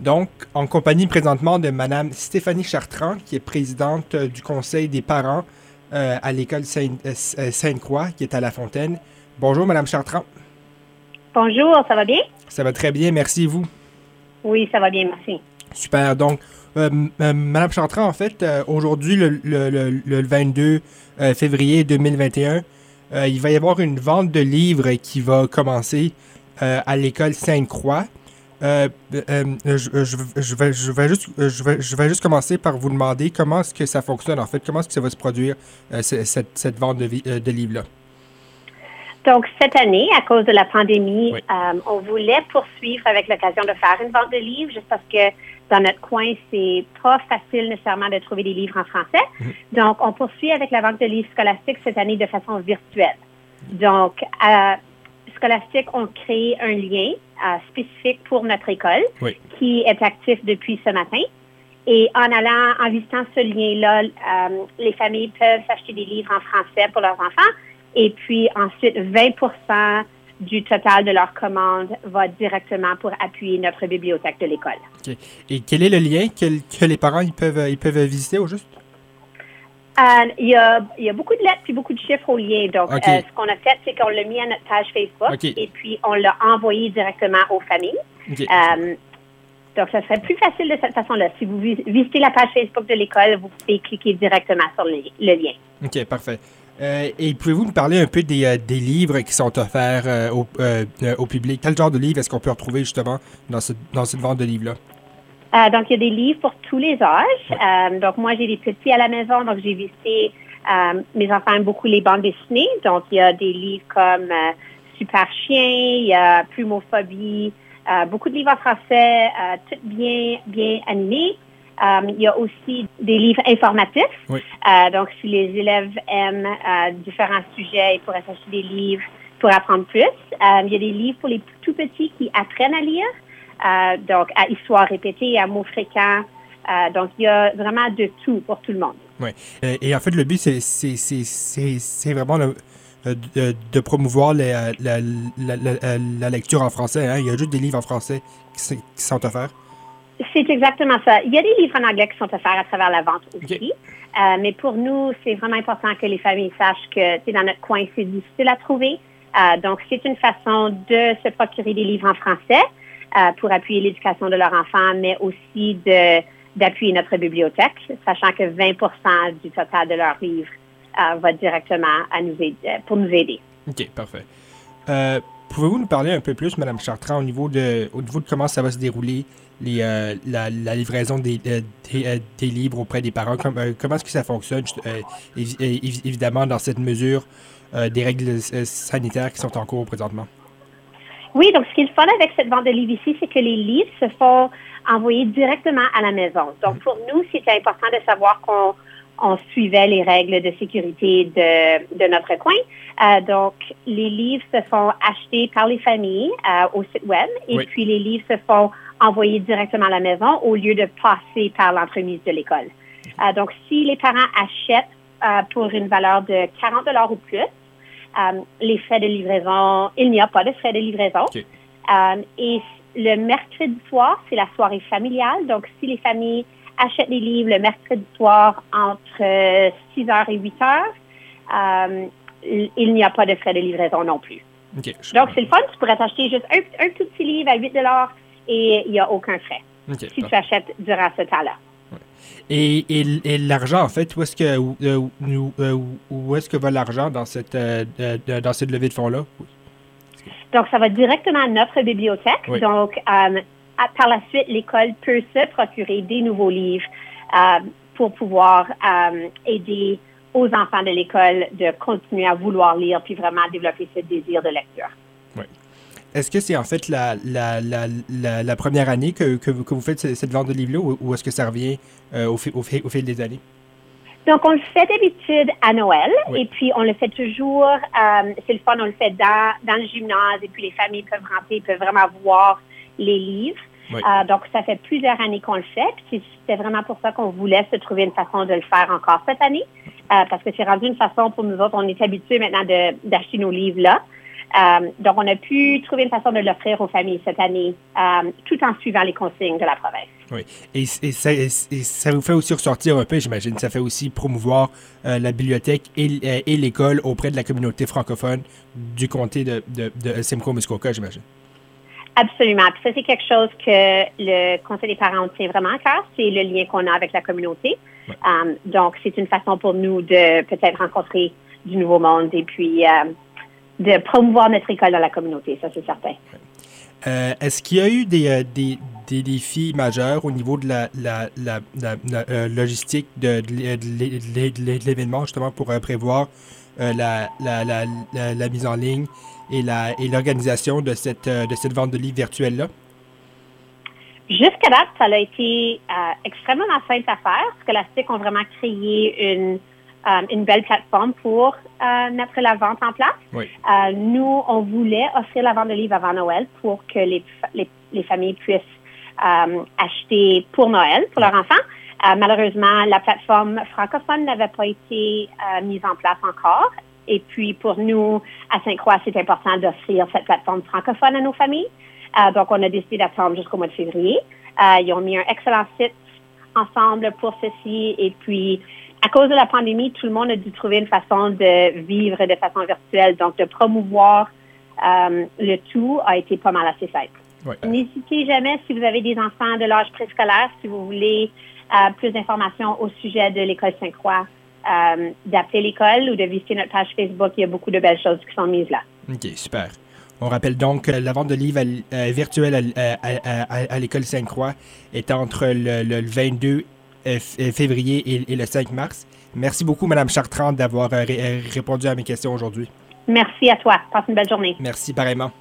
Donc, en compagnie présentement de Madame Stéphanie Chartrand, qui est présidente du Conseil des parents à l'école Sainte-Croix, qui est à La Fontaine. Bonjour, Madame Chartrand. Bonjour, ça va bien? Ça va très bien, merci, vous. Oui, ça va bien, merci. Super. Donc, Madame Chartrand, en fait, aujourd'hui, le 22 février 2021, il va y avoir une vente de livres qui va commencer à l'école Sainte-Croix. Je vais juste commencer par vous demander comment est-ce que ça fonctionne, en fait, comment est-ce que ça va se produire, cette vente de livres-là. Donc, cette année, à cause de la pandémie, Oui. on voulait poursuivre avec l'occasion de faire une vente de livres, juste parce que dans notre coin, c'est pas facile nécessairement de trouver des livres en français. Donc, on poursuit avec la vente de livres scolastiques cette année de façon virtuelle. Donc, Scholastic ont créé un lien spécifique pour notre école Oui. qui est actif depuis ce matin. Et en visitant ce lien-là, les familles peuvent s'acheter des livres en français pour leurs enfants. Et puis ensuite, 20% du total de leur commande va directement pour appuyer notre bibliothèque de l'école. Okay. Et quel est le lien que les parents ils peuvent visiter au juste? Il y a beaucoup de lettres puis beaucoup de chiffres au lien. Donc, Okay. ce qu'on a fait, c'est qu'on l'a mis à notre page Facebook Okay. et puis on l'a envoyé directement aux familles. Okay. Donc, ça serait plus facile de cette façon-là. Si vous visitez la page Facebook de l'école, vous pouvez cliquer directement sur le lien. OK, parfait. Et pouvez-vous nous parler un peu des livres qui sont offerts au public? Quel genre de livres est-ce qu'on peut retrouver justement dans cette vente de livres-là? Donc, il y a des livres pour tous les âges. Donc, moi, j'ai des petits à la maison, donc j'ai visité, mes enfants aiment beaucoup les bandes dessinées. Donc, il y a des livres comme Super Chien, il y a Plumophobie, beaucoup de livres en français, tout bien animés. Il y a aussi des livres informatifs. Oui. Donc, si les élèves aiment différents sujets, ils pourraient s'acheter des livres pour apprendre plus. Il y a des livres pour les tout petits qui apprennent à lire. Donc, à histoire répétée, à mots fréquents. Donc, il y a vraiment de tout pour tout le monde. Oui. Et en fait, le but, c'est vraiment de promouvoir la lecture en français. Hein? Il y a juste des livres en français qui sont offerts. C'est exactement ça. Il y a des livres en anglais qui sont offerts à travers la vente aussi. Okay. Mais pour nous, c'est vraiment important que les familles sachent que dans notre coin, c'est difficile à trouver. Donc, c'est une façon de se procurer des livres en français pour appuyer l'éducation de leurs enfants, mais aussi d'appuyer notre bibliothèque, sachant que 20% du total de leurs livres va directement pour nous aider. OK, parfait. Pouvez-vous nous parler un peu plus, Mme Chartrand, au niveau de comment ça va se dérouler, la livraison des livres auprès des parents? Comment est-ce que ça fonctionne, évidemment, dans cette mesure des règles sanitaires qui sont en cours présentement? Oui, donc ce qui est le fun avec cette vente de livres ici, c'est que les livres se font envoyer directement à la maison. Donc, pour nous, c'était important de savoir qu'on suivait les règles de sécurité de notre coin. Donc, les livres se font acheter par les familles au site web et Oui. puis les livres se font envoyer directement à la maison au lieu de passer par l'entremise de l'école. Donc, si les parents achètent pour une valeur de 40 $ ou plus, les frais de livraison, il n'y a pas de frais de livraison. Okay. Et le mercredi soir, c'est la soirée familiale. Donc, si les familles achètent des livres le mercredi soir entre 6h et 8h, il n'y a pas de frais de livraison non plus. Okay, donc, c'est le fun. Tu pourrais t'acheter juste un tout petit livre à 8 $ et il n'y a aucun frais si tu achètes durant ce temps-là. Et l'argent, en fait, où est-ce que va l'argent dans cette levée de fonds-là? Donc, ça va directement à notre bibliothèque. Oui. Donc, par la suite, l'école peut se procurer des nouveaux livres pour pouvoir aider aux enfants de l'école de continuer à vouloir lire puis vraiment développer ce désir de lecture. Oui. Est-ce que c'est en fait la première année que vous faites cette vente de livres-là ou est-ce que ça revient au fil des années? Donc, on le fait d'habitude à Noël Oui. et puis on le fait toujours, c'est le fun, on le fait dans le gymnase et puis les familles peuvent rentrer, peuvent vraiment voir les livres. Oui. Donc, ça fait plusieurs années qu'on le fait. Puis c'était vraiment pour ça qu'on voulait se trouver une façon de le faire encore cette année. Parce que c'est rendu une façon pour nous autres, on est habitués maintenant d'acheter nos livres là. Donc, on a pu trouver une façon de l'offrir aux familles cette année, tout en suivant les consignes de la province. Oui. Et ça vous fait aussi ressortir un peu, j'imagine. Ça fait aussi promouvoir la bibliothèque et l'école auprès de la communauté francophone du comté de Simcoe-Muskoka, j'imagine. Absolument. Puis ça, c'est quelque chose que le Conseil des parents tient vraiment à cœur. C'est le lien qu'on a avec la communauté. Ouais. Donc, c'est une façon pour nous de peut-être rencontrer du nouveau monde et puis de promouvoir notre école dans la communauté. Ça, c'est certain. Ouais. Est-ce qu'il y a eu des défis majeurs au niveau de la logistique de l'événement, justement, pour prévoir la mise en ligne et l'organisation de cette vente de livres virtuelle-là? Jusqu'à date, ça a été extrêmement simple à faire. Scholastic ont vraiment créé une belle plateforme pour mettre la vente en place. Oui. Nous, on voulait offrir la vente de livres avant Noël pour que les familles puissent acheter pour Noël, pour leurs enfants. Malheureusement, la plateforme francophone n'avait pas été mise en place encore. Et puis, pour nous, à Sainte-Croix, c'est important d'offrir cette plateforme francophone à nos familles. Donc, on a décidé d'attendre jusqu'au mois de février. Ils ont mis un excellent site ensemble pour ceci. Et puis, à cause de la pandémie, tout le monde a dû trouver une façon de vivre de façon virtuelle. Donc, de promouvoir le tout a été pas mal assez simple. Ouais. N'hésitez jamais, si vous avez des enfants de l'âge préscolaire, si vous voulez plus d'informations au sujet de l'École Sainte-Croix, d'appeler l'école ou de visiter notre page Facebook. Il y a beaucoup de belles choses qui sont mises là. OK, super. On rappelle donc que la vente de livres virtuelle à l'École Sainte-Croix est entre le 22 février et le 5 mars. Merci beaucoup, Mme Chartrand, d'avoir répondu à mes questions aujourd'hui. Merci à toi. Passe une belle journée. Merci, pareillement.